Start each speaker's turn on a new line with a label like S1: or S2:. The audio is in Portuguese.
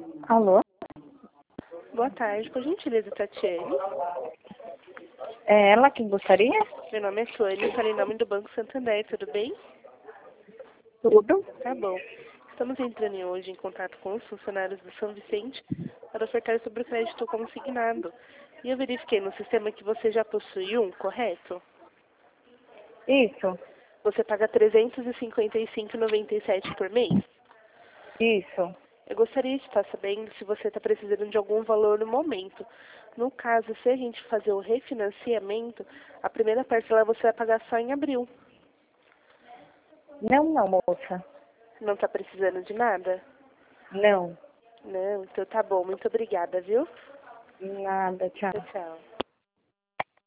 S1: Alô?
S2: Boa tarde, por gentileza, Tatiane.
S1: É ela que gostaria?
S2: Meu nome é Suane, falei em nome do Banco Santander, tudo bem?
S1: Tudo?
S2: Tá bom. Estamos entrando hoje em contato com os funcionários do São Vicente para ofertar sobre o crédito consignado. E eu verifiquei no sistema que você já possui um, correto?
S1: Isso,
S2: Você paga R$ 355,97 por mês?
S1: isso.
S2: Eu gostaria de estar sabendo se você está precisando de algum valor no momento. No caso, se a gente fazer o refinanciamento, a primeira parcela você vai pagar só em abril.
S1: Não, moça.
S2: Não está precisando de nada?
S1: Não.
S2: Não, então tá bom. Muito obrigada, viu?
S1: Nada, tchau.
S2: Tchau, tchau.